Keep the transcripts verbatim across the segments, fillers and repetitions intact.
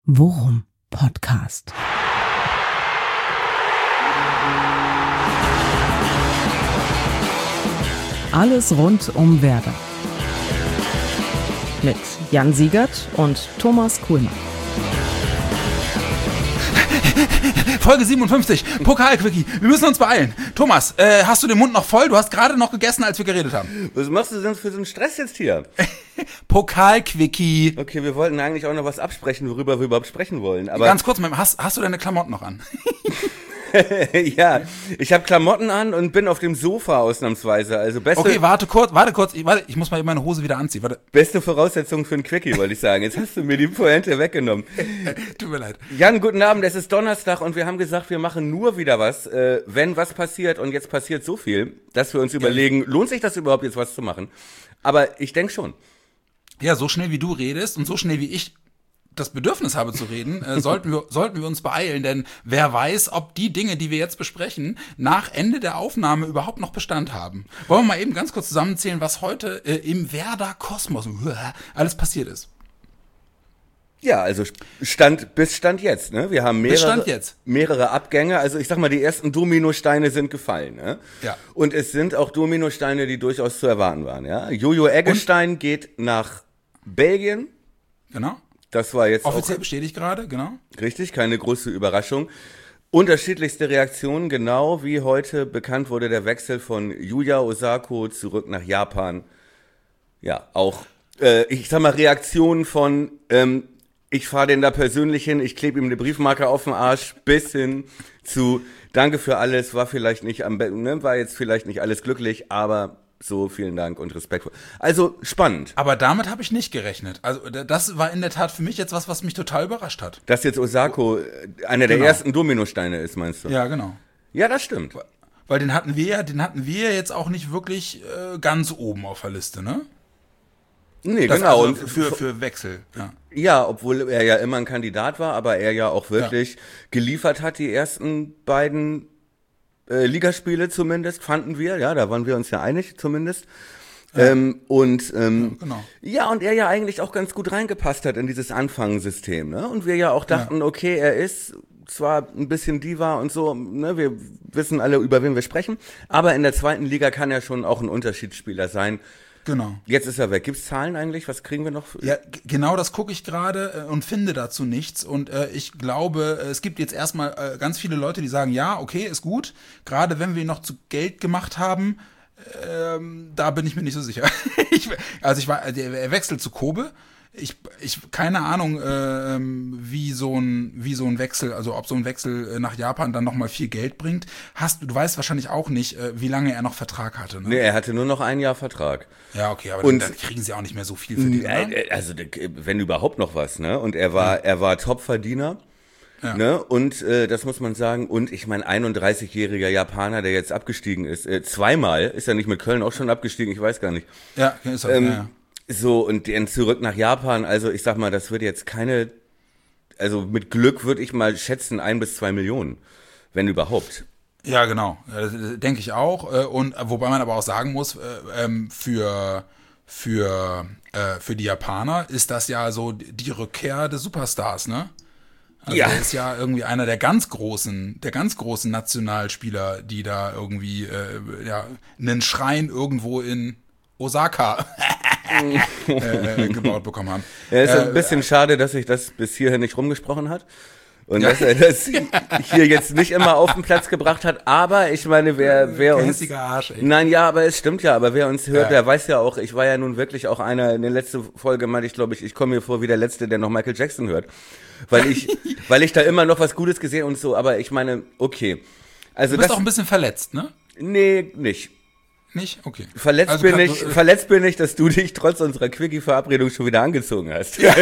Worum Podcast. Alles rund um Werder. Mit Jan Siegert und Thomas Kuhlmann. Folge siebenundfünfzig, Pokal-Quickie. Wir müssen uns beeilen. Thomas, äh, hast du den Mund noch voll? Du hast gerade noch gegessen, als wir geredet haben. Was machst du denn für so einen Stress jetzt hier? Pokal-Quickie. Okay, wir wollten eigentlich auch noch was absprechen, worüber wir überhaupt sprechen wollen. Aber Ganz kurz, hast, hast du deine Klamotten noch an? ja, ich habe Klamotten an und bin auf dem Sofa ausnahmsweise. Also beste, Okay, warte kurz, warte kurz. Ich, warte, ich muss mal eben meine Hose wieder anziehen. Warte. beste Voraussetzung für ein Quickie, wollte ich sagen. Jetzt hast du mir die Pointe weggenommen. Tut mir leid. Jan, guten Abend. Es ist Donnerstag und wir haben gesagt, wir machen nur wieder was, äh, wenn was passiert. Und jetzt passiert so viel, dass wir uns überlegen, lohnt sich das überhaupt jetzt was zu machen? Aber ich denke schon. Ja, so schnell wie du redest und so schnell wie ich das Bedürfnis habe zu reden, äh, sollten wir sollten wir uns beeilen, denn wer weiß, ob die Dinge, die wir jetzt besprechen, nach Ende der Aufnahme überhaupt noch Bestand haben. Wollen wir mal eben ganz kurz zusammenzählen, was heute äh, im Werder-Kosmos alles passiert ist. Ja, also Stand bis Stand jetzt, ne? Wir haben mehrere, Bis Stand jetzt. mehrere Abgänge. Also ich sag mal, die ersten Dominosteine sind gefallen, ne? Ja. Und es sind auch Dominosteine, die durchaus zu erwarten waren, ja? Jojo Eggestein geht nach Belgien. Genau. Das war jetzt Offiziell auch bestätigt gerade, genau. richtig, keine große Überraschung. Unterschiedlichste Reaktionen, genau wie heute bekannt wurde der Wechsel von Yuya Osako zurück nach Japan. Ja, auch, äh, ich sag mal, Reaktionen von, ähm, ich fahre den da persönlich hin, ich klebe ihm eine Briefmarke auf den Arsch, bis hin zu, danke für alles, war vielleicht nicht am besten, ne, war jetzt vielleicht nicht alles glücklich, aber so, vielen Dank und Respekt. Also, spannend. Aber damit habe ich nicht gerechnet. Also das war in der Tat für mich jetzt was, was mich total überrascht hat. Dass jetzt Osako einer der Genau. ersten Dominosteine ist, meinst du? Ja, genau. Ja, das stimmt. Weil den hatten wir ja, den hatten wir jetzt auch nicht wirklich äh, ganz oben auf der Liste, ne? Nee, Das genau. Also Und für, für Wechsel, ja. ja, obwohl er ja immer ein Kandidat war, aber er ja auch wirklich ja. geliefert hat, die ersten beiden äh, Ligaspiele zumindest, fanden wir. Ja, da waren wir uns ja einig zumindest. Ja. Ähm, und ähm, ja, genau. ja, und er ja eigentlich auch ganz gut reingepasst hat in dieses Anfangssystem, ne? Und wir ja auch dachten, ja. okay, er ist zwar ein bisschen Diva und so, ne, wir wissen alle, über wen wir sprechen, aber in der zweiten Liga kann er schon auch ein Unterschiedsspieler sein. Genau. Jetzt ist er weg. Gibt's Zahlen eigentlich? Was kriegen wir noch? Für? Ja, g- genau das gucke ich gerade äh, und finde dazu nichts. Und äh, ich glaube, äh, es gibt jetzt erstmal äh, ganz viele Leute, die sagen, ja, okay, ist gut. Gerade wenn wir ihn noch zu Geld gemacht haben, ähm, da bin ich mir nicht so sicher. ich, also ich war, er wechselt zu Kobe. Ich, ich, keine Ahnung, äh, wie so ein, wie so ein Wechsel, also ob so ein Wechsel nach Japan dann nochmal viel Geld bringt. Hast du, du weißt wahrscheinlich auch nicht, äh, wie lange er noch Vertrag hatte, ne? Nee, er hatte nur noch ein Jahr Vertrag. Ja, okay, aber und dann, dann kriegen sie auch nicht mehr so viel für den, oder? Also, wenn überhaupt noch was, ne? Und er war, ja. er war Topverdiener. Ja. Ne? Und äh, das muss man sagen. Und ich mein einunddreißigjähriger Japaner, der jetzt abgestiegen ist, äh, zweimal, ist er nicht mit Köln auch schon abgestiegen, ich weiß gar nicht. Ja, ist er, ähm, ja, ja. So, und dann zurück nach Japan, also ich sag mal, das wird jetzt keine, also mit Glück würde ich mal schätzen, ein bis zwei Millionen, wenn überhaupt. Ja, genau, äh, denke ich auch. Äh, und wobei man aber auch sagen muss, äh, ähm, für für äh, für die Japaner ist das ja so die Rückkehr des Superstars, ne? Also ja. Er ist ja irgendwie einer der ganz großen, der ganz großen Nationalspieler, die da irgendwie äh, ja einen Schrein irgendwo in Osaka äh, gebaut bekommen haben. Ja, ist äh, ein bisschen äh, schade, dass sich das bis hierhin nicht rumgesprochen hat. Und dass er das hier jetzt nicht immer auf den Platz gebracht hat. Aber ich meine, wer, wer uns... Arsch, ey. Nein, ja, aber es stimmt ja. Aber wer uns hört, ja. der weiß ja auch, ich war ja nun wirklich auch einer, in der letzten Folge meinte ich, glaube ich, ich komme mir vor wie der Letzte, der noch Michael Jackson hört. Weil ich, weil ich da immer noch was Gutes gesehen und so. Aber ich meine, okay. Also du bist das, auch ein bisschen verletzt, ne? Nee, nicht. Nicht? Okay. Verletzt, also bin kann, ich, äh, verletzt bin ich, dass du dich trotz unserer Quickie-Verabredung schon wieder angezogen hast. Ja.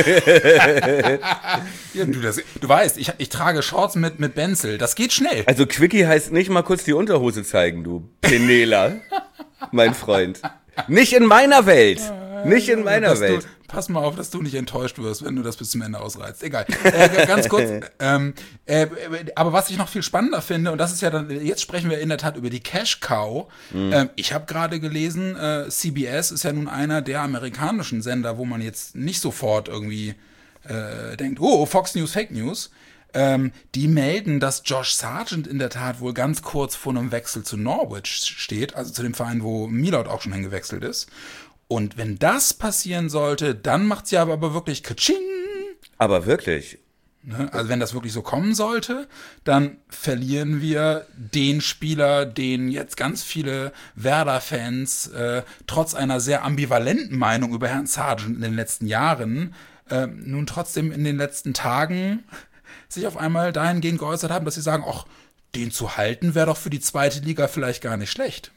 ja, du, das, du weißt, ich, ich trage Shorts mit, mit Benzel. Das geht schnell. Also Quickie heißt nicht mal kurz die Unterhose zeigen, du Penela, mein Freund. Nicht in meiner Welt. Nicht in meiner dass Welt. Du, pass mal auf, dass du nicht enttäuscht wirst, wenn du das bis zum Ende ausreizt. Egal. Äh, ganz kurz. ähm, äh, aber was ich noch viel spannender finde, und das ist ja dann, jetzt sprechen wir in der Tat über die Cash Cow. Mhm. Ähm, ich habe gerade gelesen, äh, C B S ist ja nun einer der amerikanischen Sender, wo man jetzt nicht sofort irgendwie äh, denkt, oh, Fox News, Fake News, ähm, die melden, dass Josh Sargent in der Tat wohl ganz kurz vor einem Wechsel zu Norwich steht, also zu dem Verein, wo Milot auch schon hingewechselt ist. Und wenn das passieren sollte, dann macht's ja aber wirklich Katsching. Aber wirklich. Ne? Also wenn das wirklich so kommen sollte, dann verlieren wir den Spieler, den jetzt ganz viele Werder-Fans äh, trotz einer sehr ambivalenten Meinung über Herrn Sargent in den letzten Jahren äh, nun trotzdem in den letzten Tagen sich auf einmal dahingehend geäußert haben, dass sie sagen, ach, den zu halten wäre doch für die zweite Liga vielleicht gar nicht schlecht.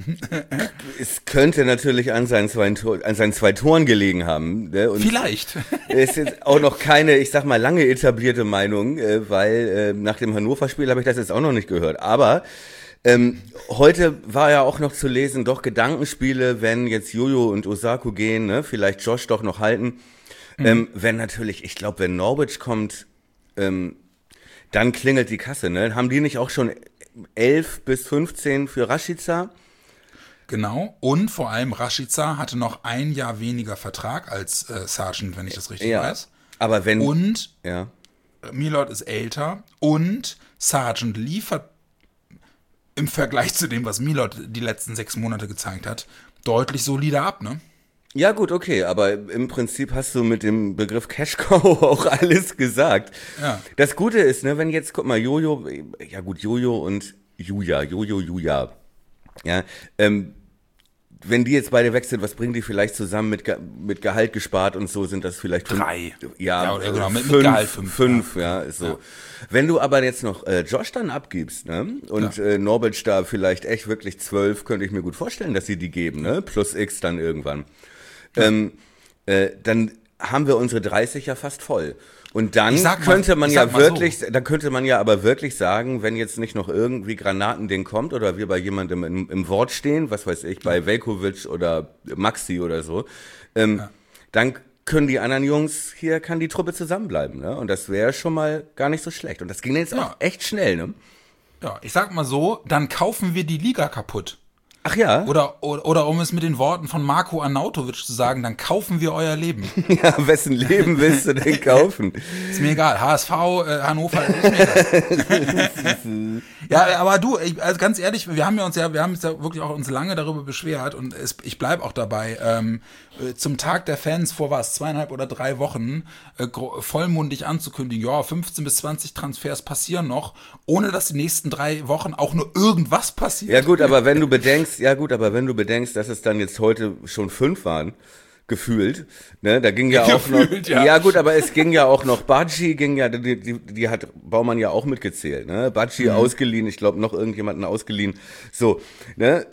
Es könnte natürlich an seinen zwei, Tor, an seinen zwei Toren gelegen haben. Ne? Und vielleicht. Ist jetzt auch noch keine, ich sag mal, lange etablierte Meinung, äh, weil äh, nach dem Hannover-Spiel habe ich das jetzt auch noch nicht gehört. Aber ähm, heute war ja auch noch zu lesen, doch Gedankenspiele, wenn jetzt Jojo und Osako gehen, ne? Vielleicht Josh doch noch halten. Mhm. Ähm, wenn natürlich, ich glaube, wenn Norwich kommt, ähm, dann klingelt die Kasse. Ne? Haben die nicht auch schon elf bis fünfzehn für Rashica? Genau, und vor allem Rashica hatte noch ein Jahr weniger Vertrag als äh, Sargent, wenn ich das richtig ja, weiß. Aber wenn, und ja. Milot ist älter und Sargent liefert im Vergleich zu dem, was Milot die letzten sechs Monate gezeigt hat, deutlich solider ab, ne? Ja gut, okay, aber im Prinzip hast du mit dem Begriff Cash-Cow auch alles gesagt. Ja. Das Gute ist, ne, wenn jetzt, guck mal, Jojo, ja gut, Jojo und Juja, Jojo, Juja, ja, ähm, wenn die jetzt beide wechseln, was bringen die vielleicht zusammen mit, Ge- mit Gehalt gespart und so, sind das vielleicht fünf, Drei. Ja, Ja, oder genau, mit- mit fünf, Gehalt fünf, fünf, ja. ja, so. Ja. Wenn du aber jetzt noch äh, Josh dann abgibst, ne, und Ja. äh, Norwich da vielleicht echt wirklich zwölf, könnte ich mir gut vorstellen, dass sie die geben, ne, plus X dann irgendwann. Ähm, äh, dann haben wir unsere dreißig ja fast voll. Und dann sag mal- könnte man ich ja sag mal wirklich, so. da könnte man ja aber wirklich sagen, wenn jetzt nicht noch irgendwie Granatending kommt oder wir bei jemandem im, im Wort stehen, was weiß ich, bei Velkovic oder Maxi oder so, ähm, Ja. dann können die anderen Jungs, hier kann die Truppe zusammenbleiben, ne? Und das wäre schon mal gar nicht so schlecht. Und das ging jetzt Ja. auch echt schnell, ne? Ja, ich sag mal so, dann kaufen wir die Liga kaputt. Ach ja? Oder, oder, oder um es mit den Worten von Marko Arnautovic zu sagen, dann kaufen wir euer Leben. Ja, wessen Leben willst du denn kaufen? Ist mir egal. H S V, äh, Hannover, ist mir egal. Ja, aber du, ich, also ganz ehrlich, wir haben ja uns ja, wir haben uns ja wirklich auch uns lange darüber beschwert und es, ich bleib auch dabei. Ähm, äh, zum Tag der Fans vor was, zweieinhalb oder drei Wochen, äh, gro- vollmundig anzukündigen, ja, fünfzehn bis zwanzig Transfers passieren noch, ohne dass die nächsten drei Wochen auch nur irgendwas passiert. Ja gut, aber wenn du bedenkst, ja gut, aber wenn du bedenkst, dass es dann jetzt heute schon fünf waren, gefühlt, ne, da ging ja auch Gefühlt, noch, ja. ja gut, aber es ging ja auch noch, Badji ging ja, die, die, die hat Baumann ja auch mitgezählt, ne, Badji Mhm. ausgeliehen, ich glaube noch irgendjemanden ausgeliehen, so, ne,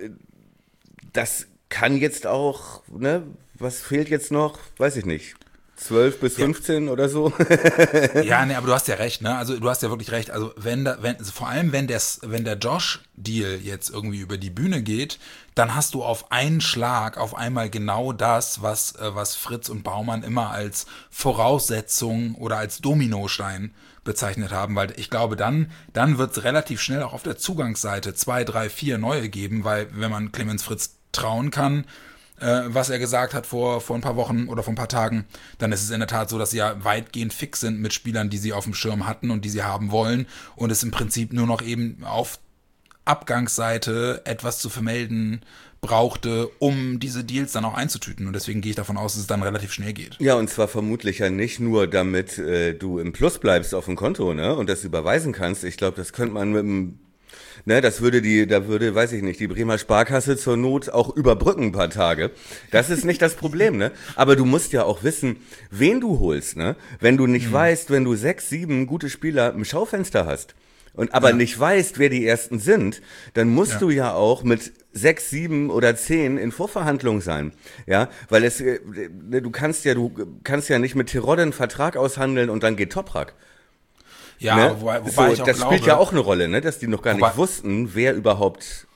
das kann jetzt auch, ne, was fehlt jetzt noch, weiß ich nicht, zwölf bis fünfzehn oder so. Ja, ne, aber du hast ja recht, ne? Also du hast ja wirklich recht. Also wenn da, wenn, also vor allem wenn das, wenn der Josh-Deal jetzt irgendwie über die Bühne geht, dann hast du auf einen Schlag auf einmal genau das, was, äh, was Fritz und Baumann immer als Voraussetzung oder als Dominostein bezeichnet haben, weil ich glaube, dann, dann wird es relativ schnell auch auf der Zugangsseite zwei, drei, vier neue geben, weil wenn man Clemens Fritz trauen kann, was er gesagt hat vor, vor ein paar Wochen oder vor ein paar Tagen, dann ist es in der Tat so, dass sie ja weitgehend fix sind mit Spielern, die sie auf dem Schirm hatten und die sie haben wollen und es im Prinzip nur noch eben auf Abgangsseite etwas zu vermelden brauchte, um diese Deals dann auch einzutüten. Und deswegen gehe ich davon aus, dass es dann relativ schnell geht. Ja, und zwar vermutlich ja nicht nur, damit äh, du im Plus bleibst auf dem Konto, ne, und das überweisen kannst. Ich glaube, das könnte man mit dem Ne, das würde die, da würde, weiß ich nicht, die Bremer Sparkasse zur Not auch überbrücken ein paar Tage. Das ist nicht das Problem, ne? Aber du musst ja auch wissen, wen du holst, ne? Wenn du nicht mhm. weißt, wenn du sechs, sieben gute Spieler im Schaufenster hast und aber ja. nicht weißt, wer die ersten sind, dann musst ja. du ja auch mit sechs, sieben oder zehn in Vorverhandlung sein, ja? Weil es, du kannst ja, du kannst ja nicht mit Terodde einen Vertrag aushandeln und dann geht Toprak. Ja, ne? wobei, wobei so, ich auch das glaube, spielt ja auch eine Rolle, ne? Dass die noch gar wobei, nicht wussten, wer überhaupt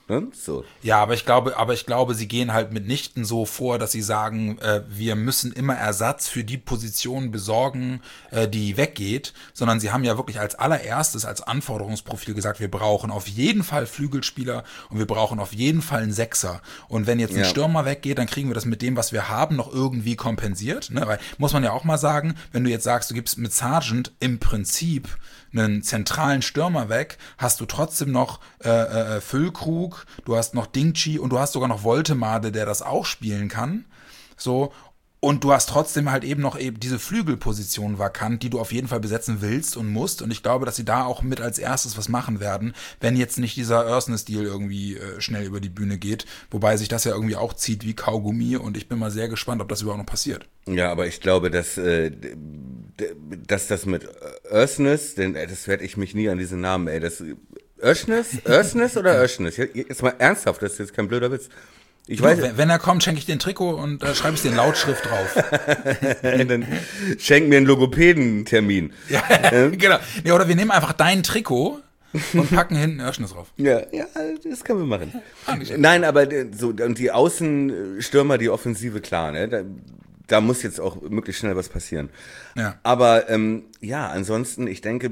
Ne? So. Ja, aber ich glaube, aber ich glaube, sie gehen halt mitnichten so vor, dass sie sagen, äh, wir müssen immer Ersatz für die Position besorgen, äh, die weggeht, sondern sie haben ja wirklich als allererstes als Anforderungsprofil gesagt, wir brauchen auf jeden Fall Flügelspieler und wir brauchen auf jeden Fall einen Sechser. Und wenn jetzt ein Ja. Stürmer weggeht, dann kriegen wir das mit dem, was wir haben, noch irgendwie kompensiert. Ne? Weil, muss man ja auch mal sagen, wenn du jetzt sagst, du gibst mit Sargent im Prinzip einen zentralen Stürmer weg, hast du trotzdem noch äh, äh, Füllkrug, du hast noch Dingchi und du hast sogar noch Woltemade, der das auch spielen kann. So, und du hast trotzdem halt eben noch eben diese Flügelposition vakant, die du auf jeden Fall besetzen willst und musst. Und ich glaube, dass sie da auch mit als erstes was machen werden, wenn jetzt nicht dieser Örsnes-Deal irgendwie äh, schnell über die Bühne geht. Wobei sich das ja irgendwie auch zieht wie Kaugummi und ich bin mal sehr gespannt, ob das überhaupt noch passiert. Ja, aber ich glaube, dass, äh, d- d- dass das mit Örsnes, denn äh, das werde ich mich nie an diesen Namen, ey, das Örsnes, Örsnes oder Örsnes? Jetzt mal ernsthaft, das ist jetzt kein blöder Witz. Ich Du, weiß, wenn, wenn er kommt, schenke ich dir ein Trikot und äh, schreibe ich dir in Lautschrift drauf. dann schenk mir einen Logopädentermin. Ja, genau. Ja, oder wir nehmen einfach dein Trikot und packen hinten Öschnis drauf. Ja, ja, das können wir machen. Nein, aber äh, so und die Außenstürmer, die Offensive, klar, ne? Da, da muss jetzt auch möglichst schnell was passieren. Ja. Aber ähm, ja, ansonsten, ich denke,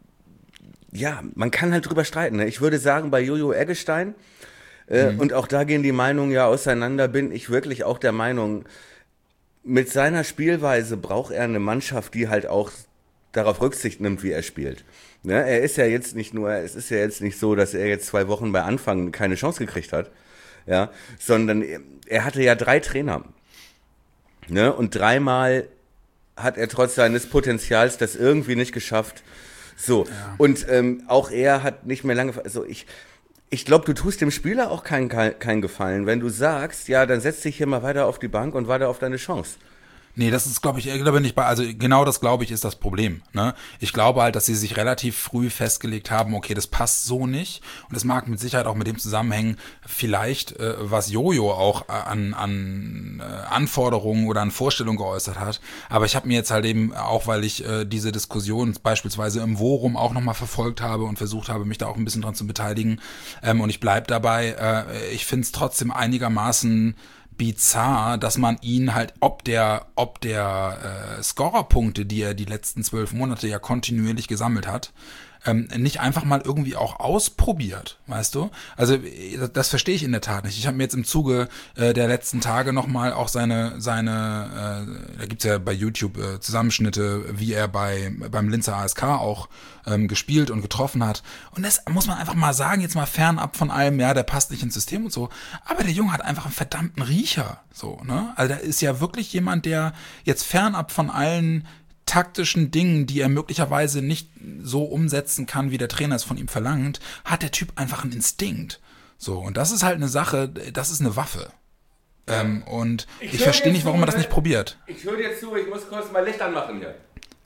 ja, man kann halt drüber streiten. Ne? Ich würde sagen, bei Jojo Eggestein, äh, mhm. und auch da gehen die Meinungen ja auseinander, bin ich wirklich auch der Meinung, mit seiner Spielweise braucht er eine Mannschaft, die halt auch darauf Rücksicht nimmt, wie er spielt. Ne? Er ist ja jetzt nicht nur, es ist ja jetzt nicht so, dass er jetzt zwei Wochen bei Anfang keine Chance gekriegt hat, ja, sondern er hatte ja drei Trainer. Ne? Und dreimal hat er trotz seines Potenzials das irgendwie nicht geschafft. So, ja. Und ähm, auch er hat nicht mehr lange, also ich, ich glaube, du tust dem Spieler auch keinen kein Gefallen, wenn du sagst, ja, dann setz dich hier mal weiter auf die Bank und warte auf deine Chance. Nee, das ist, glaube ich, ich glaube nicht bei, also genau das, glaube ich, ist das Problem. Ne? Ich glaube halt, dass sie sich relativ früh festgelegt haben, okay, das passt so nicht. Und das mag mit Sicherheit auch mit dem zusammenhängen, vielleicht, äh, was Jojo auch an, an äh, Anforderungen oder an Vorstellungen geäußert hat. Aber ich habe mir jetzt halt eben, auch weil ich äh, diese Diskussion beispielsweise im Forum auch nochmal verfolgt habe und versucht habe, mich da auch ein bisschen dran zu beteiligen. Ähm, und ich bleib dabei, äh, ich finde es trotzdem einigermaßen bizarr, dass man ihn halt, ob der, ob der äh, Scorerpunkte, die er die letzten zwölf Monate ja kontinuierlich gesammelt hat, ähm, nicht einfach mal irgendwie auch ausprobiert, weißt du? Also das, das verstehe ich in der Tat nicht. Ich habe mir jetzt im Zuge äh, der letzten Tage nochmal auch seine, seine, äh, da gibt's ja bei YouTube äh, Zusammenschnitte, wie er bei beim Linzer A S K auch ähm, gespielt und getroffen hat. Und das muss man einfach mal sagen, jetzt mal fernab von allem, ja, der passt nicht ins System und so. Aber der Junge hat einfach einen verdammten Riecher, so, ne? Also da ist ja wirklich jemand, der jetzt fernab von allen taktischen Dingen, die er möglicherweise nicht so umsetzen kann, wie der Trainer es von ihm verlangt, hat der Typ einfach einen Instinkt. So, und das ist halt eine Sache, das ist eine Waffe. Ja. Ähm, und ich, ich verstehe nicht, warum man das nicht probiert. Ich höre dir zu, ich muss kurz mal Licht anmachen hier.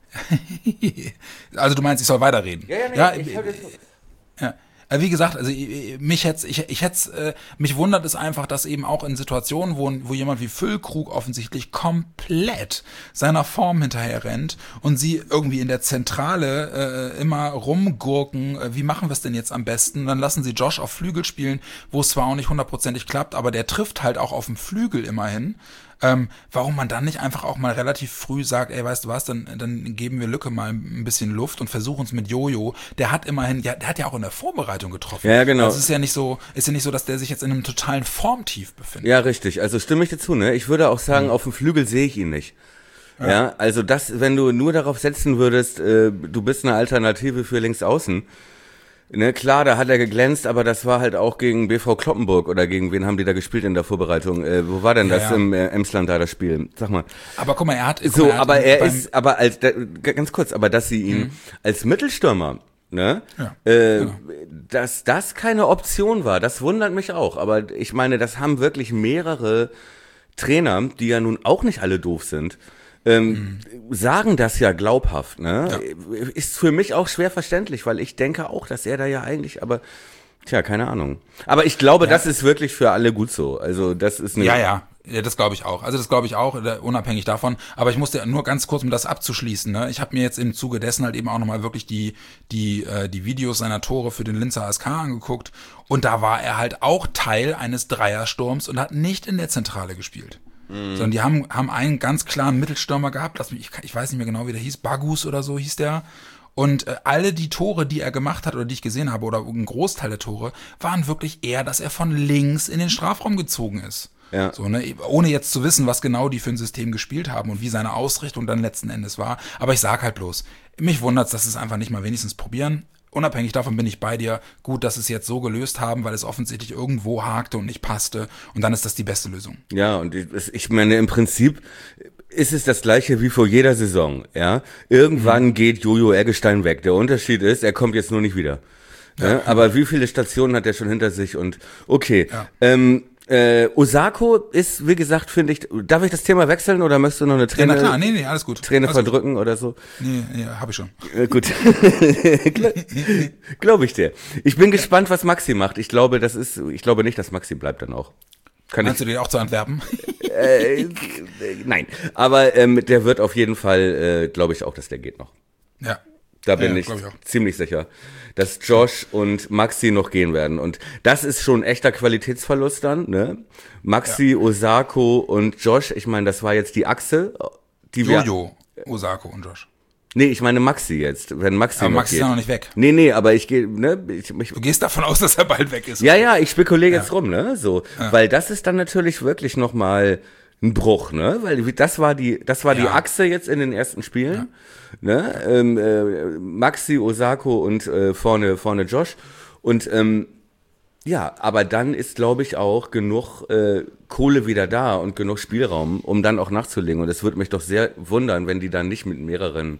Also du meinst, ich soll weiterreden? Ja, ja, nee, ja, ich höre dir zu. Ja. Wie gesagt, also mich hätte ich, ich hätte mich wundert es einfach, dass eben auch in Situationen, wo, wo jemand wie Füllkrug offensichtlich komplett seiner Form hinterher rennt und sie irgendwie in der Zentrale äh, immer rumgurken, äh, wie machen wir es denn jetzt am besten? Und dann lassen sie Josh auf Flügel spielen, wo es zwar auch nicht hundertprozentig klappt, aber der trifft halt auch auf dem Flügel immerhin. Ähm, warum man dann nicht einfach auch mal relativ früh sagt, ey, weißt du was, dann, dann geben wir Lücke mal ein bisschen Luft und versuchen es mit Jojo. Der hat immerhin, ja, der hat ja auch in der Vorbereitung getroffen. Ja, genau. Also es ist ja nicht so, ist ja nicht so, dass der sich jetzt in einem totalen Formtief befindet. Ja, richtig. Also stimme ich dir zu, ne? Ich würde auch sagen, mhm. auf dem Flügel sehe ich ihn nicht. Ja. ja, also das, wenn du nur darauf setzen würdest, äh, du bist eine Alternative für links außen. Ne, klar, da hat er geglänzt, aber das war halt auch gegen B V Kloppenburg oder gegen wen haben die da gespielt in der Vorbereitung? Äh, wo war denn das ja, ja. im äh, Emsland da das Spiel? Sag mal. Aber guck mal, er hat so, mal, er hat aber er ist, aber als da, ganz kurz, aber dass sie ihn mhm. als Mittelstürmer, ne, ja, äh, genau. dass das keine Option war, das wundert mich auch. Aber ich meine, das haben wirklich mehrere Trainer, die ja nun auch nicht alle doof sind. Ähm, mhm. sagen das ja glaubhaft, ne? Ja. Ist für mich auch schwer verständlich, weil ich denke auch, dass er da ja eigentlich, aber tja, keine Ahnung. Aber ich glaube, ja. das ist wirklich für alle gut so. Also das ist eine ja, ja. Ja, das glaube ich auch. Also das glaube ich auch, unabhängig davon. Aber ich musste nur ganz kurz, um das abzuschließen, ne? Ich habe mir jetzt im Zuge dessen halt eben auch nochmal wirklich die die äh, die Videos seiner Tore für den Linzer A S K angeguckt. Und da war er halt auch Teil eines Dreiersturms und hat nicht in der Zentrale gespielt. Mhm. Sondern die haben haben einen ganz klaren Mittelstürmer gehabt. Lass mich, ich, ich weiß nicht mehr genau, wie der hieß. Bagus oder so hieß der. Und äh, alle die Tore, die er gemacht hat oder die ich gesehen habe, oder ein Großteil der Tore, waren wirklich eher, dass er von links in den Strafraum gezogen ist. Ja. So, ne, ohne jetzt zu wissen, was genau die für ein System gespielt haben und wie seine Ausrichtung dann letzten Endes war. Aber ich sag halt bloß, mich wundert's, dass es einfach nicht mal wenigstens probieren. Unabhängig davon bin ich bei dir. Gut, dass es jetzt so gelöst haben, weil es offensichtlich irgendwo hakte und nicht passte. Und dann ist das die beste Lösung. Ja, und ich, ich meine, im Prinzip ist es das Gleiche wie vor jeder Saison. Ja, irgendwann mhm. geht Jojo Eggestein weg. Der Unterschied ist, er kommt jetzt nur nicht wieder. Ja, ja, aber wie viele Stationen hat er schon hinter sich? Und okay, ja. ähm, Äh, Osako ist, wie gesagt, finde ich, darf ich das Thema wechseln oder möchtest du noch eine Träne, ja, na klar, nee, nee, alles gut. Träne alles verdrücken gut. oder so? Nee, nee, hab ich schon. Äh, gut. Glaube ich dir. Ich bin gespannt, was Maxi macht. Ich glaube, das ist, ich glaube nicht, dass Maxi bleibt dann auch. Kann Meinst ich, du den auch zu Antwerpen? äh, äh, nein, aber ähm, der wird auf jeden Fall, äh, glaube ich auch, dass der geht noch. Ja. Da bin ja, ich, ich ziemlich sicher, dass Josh und Maxi noch gehen werden. Und das ist schon ein echter Qualitätsverlust dann, ne? Maxi, ja. Osako und Josh, ich meine, das war jetzt die Achse. Die Jojo, Osako und Josh. Nee, ich meine Maxi jetzt, wenn Maxi aber noch Maxi geht. ist ja noch nicht weg. Nee, nee, aber ich gehe, ne? Ich, ich, du gehst davon aus, dass er bald weg ist. Ja, ja, ich spekuliere jetzt ja. rum, ne? So, ja. Weil das ist dann natürlich wirklich nochmal ein Bruch, ne? Weil das war die, das war ja. die Achse jetzt in den ersten Spielen. Ja. Ne? Ähm, äh, Maxi, Osako und äh, vorne, vorne Josh. Und ähm, ja, aber dann ist, glaube ich, auch genug äh, Kohle wieder da und genug Spielraum, um dann auch nachzulegen. Und es würde mich doch sehr wundern, wenn die dann nicht mit mehreren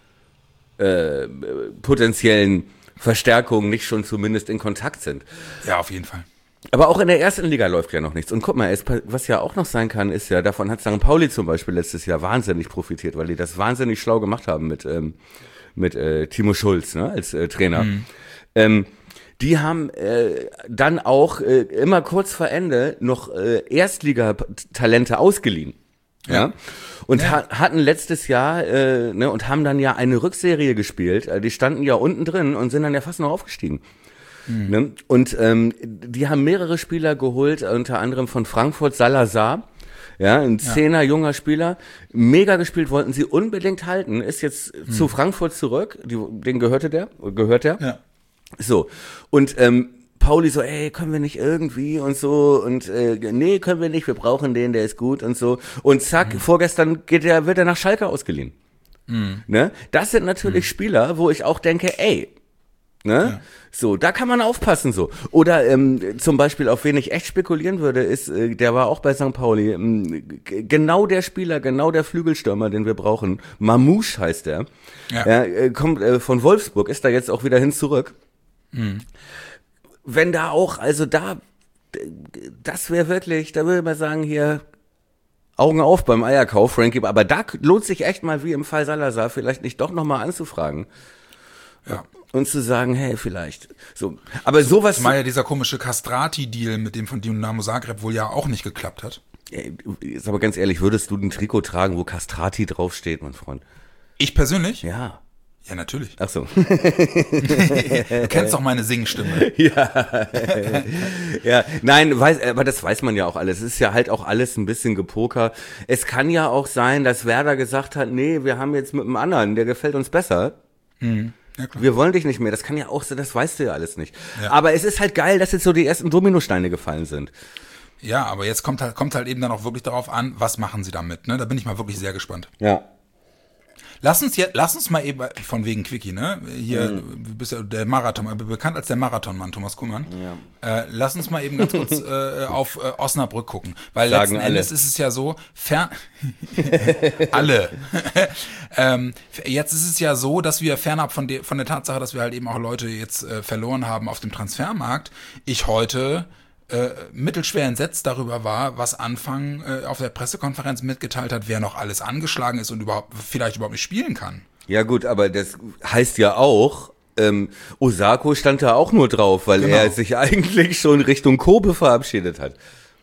äh, potenziellen Verstärkungen nicht schon zumindest in Kontakt sind. Ja, auf jeden Fall. Aber auch in der ersten Liga läuft ja noch nichts. Und guck mal, es, was ja auch noch sein kann, ist ja, davon hat Sankt Pauli zum Beispiel letztes Jahr wahnsinnig profitiert, weil die das wahnsinnig schlau gemacht haben mit, ähm, mit äh, Timo Schulz, ne, als äh, Trainer. Mhm. Ähm, die haben äh, dann auch äh, immer kurz vor Ende noch äh, Erstligatalente ausgeliehen. Ja. ja. Und ja. Ha- hatten letztes Jahr, äh, ne, und haben dann ja eine Rückserie gespielt. Die standen ja unten drin und sind dann ja fast noch aufgestiegen. Mhm. Ne? Und ähm, die haben mehrere Spieler geholt, unter anderem von Frankfurt, Salazar, ja, ein Zehner, ja. junger Spieler, mega gespielt, wollten sie unbedingt halten, ist jetzt mhm. zu Frankfurt zurück, die, den gehörte der, gehört der, ja. so, und ähm, Pauli so, ey, können wir nicht irgendwie und so und äh, nee, können wir nicht, wir brauchen den, der ist gut und so und zack, mhm. vorgestern geht der, wird er nach Schalke ausgeliehen. Mhm. Ne? Das sind natürlich mhm. Spieler, wo ich auch denke, ey, ne? Ja. So, da kann man aufpassen so. Oder ähm, zum Beispiel, auf wen ich echt spekulieren würde, ist, äh, der war auch bei Sankt Pauli, ähm, g- genau der Spieler, genau der Flügelstürmer, den wir brauchen. Mamouche heißt der. Ja. Er äh, kommt äh, von Wolfsburg, ist da jetzt auch wieder hin zurück. Mhm. Wenn da auch, also da, das wäre wirklich, da würde man sagen, hier, Augen auf beim Eierkauf, Frankie, aber da lohnt sich echt mal, wie im Fall Salazar, vielleicht nicht doch nochmal anzufragen. Ja. Und zu sagen, hey, vielleicht. So, aber so, sowas. Zumal ja dieser komische Castrati-Deal mit dem von Dynamo Zagreb wohl ja auch nicht geklappt hat. Ist aber ganz ehrlich, würdest du ein Trikot tragen, wo Castrati draufsteht, mein Freund? Ich persönlich? Ja. Ja, natürlich. Ach so. Du kennst doch meine Singstimme. Ja. Ja, nein, weiß, aber das weiß man ja auch alles. Es ist ja halt auch alles ein bisschen Gepoker. Es kann ja auch sein, dass Werder gesagt hat, nee, wir haben jetzt mit einem anderen, der gefällt uns besser. Mhm. Ja, klar. Wir wollen dich nicht mehr. Das kann ja auch sein, das weißt du ja alles nicht. Ja. Aber es ist halt geil, dass jetzt so die ersten Dominosteine gefallen sind. Ja, aber jetzt kommt halt, kommt halt eben dann auch wirklich darauf an, was machen sie damit, ne? Da bin ich mal wirklich sehr gespannt. Ja. Lass uns jetzt, lass uns mal eben, von wegen Quickie, ne? Hier, mhm. du bist ja der Marathon, bekannt als der Marathonmann, Thomas Kuhlmann. Ja. Äh, lass uns mal eben ganz kurz äh, auf äh, Osnabrück gucken. Weil Sagen letzten alle. Endes ist es ja so, fern alle. ähm, jetzt ist es ja so, dass wir fernab von, de- von der Tatsache, dass wir halt eben auch Leute jetzt äh, verloren haben auf dem Transfermarkt, ich heute Äh, mittelschwer entsetzt darüber war, was Anfang äh, auf der Pressekonferenz mitgeteilt hat, wer noch alles angeschlagen ist und überhaupt vielleicht überhaupt nicht spielen kann. Ja gut, aber das heißt ja auch, ähm, Osako stand da auch nur drauf, weil genau. er sich eigentlich schon Richtung Kobe verabschiedet hat.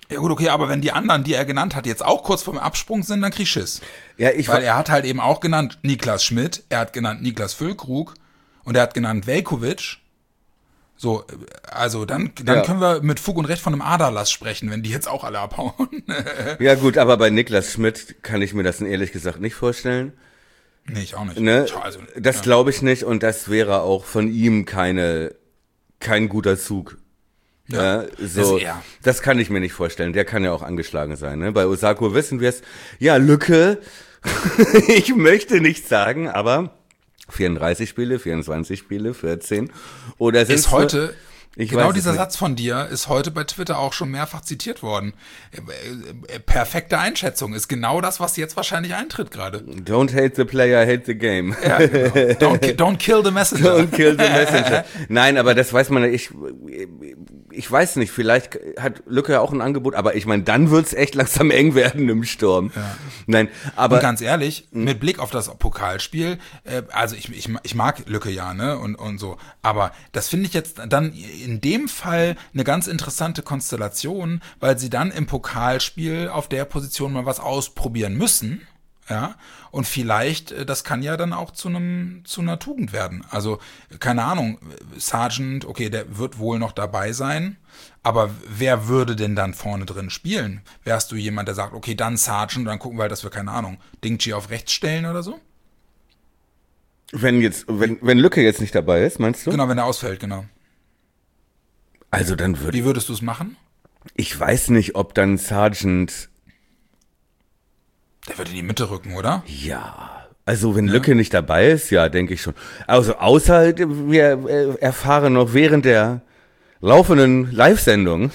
Ja gut, okay, aber wenn die anderen, die er genannt hat, jetzt auch kurz vorm Absprung sind, dann krieg ich Schiss. Ja, ich Weil er hat halt eben auch genannt Niklas Schmidt, er hat genannt Niklas Füllkrug und er hat genannt Veljkovic. So, also dann, dann Ja. können wir mit Fug und Recht von einem Aderlass sprechen, wenn die jetzt auch alle abhauen. Ja gut, aber bei Niklas Schmidt kann ich mir das ehrlich gesagt nicht vorstellen. Nee, ich auch nicht. Ne? Also, Das ja. glaube ich nicht und das wäre auch von ihm keine kein guter Zug. Ja, Ja, so, das- ja. das kann ich mir nicht vorstellen. Der kann ja auch angeschlagen sein. Ne? Bei Osako wissen wir es. Ja, Lücke. Ich möchte nicht sagen, aber vierunddreißig Spiele, vierundzwanzig Spiele, vierzehn. Oder sind Ist heute, Ich genau weiß es dieser nicht. Satz von dir ist heute bei Twitter auch schon mehrfach zitiert worden. Äh, äh, Perfekte Einschätzung ist genau das, was jetzt wahrscheinlich eintritt gerade. Don't hate the player, hate the game. Ja, genau. Don't, ki- don't kill the messenger. Don't kill the messenger. Nein, aber das weiß man, ich, ich weiß nicht, vielleicht hat Lücke ja auch ein Angebot, aber ich meine, dann wird's echt langsam eng werden im Sturm. Ja. Nein, aber Und ganz ehrlich, mit Blick auf das Pokalspiel, äh, also ich, ich, ich mag Lücke ja, ne, und, und so, aber das finde ich jetzt dann in dem Fall eine ganz interessante Konstellation, weil sie dann im Pokalspiel auf der Position mal was ausprobieren müssen, ja, und vielleicht, äh, das kann ja dann auch zu einem, zu einer Tugend werden. Also, keine Ahnung, Sargent, okay, der wird wohl noch dabei sein, aber wer würde denn dann vorne drin spielen? Wärst du jemand, der sagt, okay, dann Sargent, dann gucken wir halt, dass wir, keine Ahnung, Dingchi auf rechts stellen oder so? wenn jetzt, wenn, wenn Lücke jetzt nicht dabei ist, meinst du? Genau, wenn er ausfällt, genau. Also dann würde Wie würdest du es machen? ich weiß nicht, ob dann Sergeant, Der wird in die Mitte rücken, oder? ja, also wenn Lücke nicht dabei ist, ja, denke ich schon. Also außer wir äh, erfahren noch während der laufenden Live-Sendung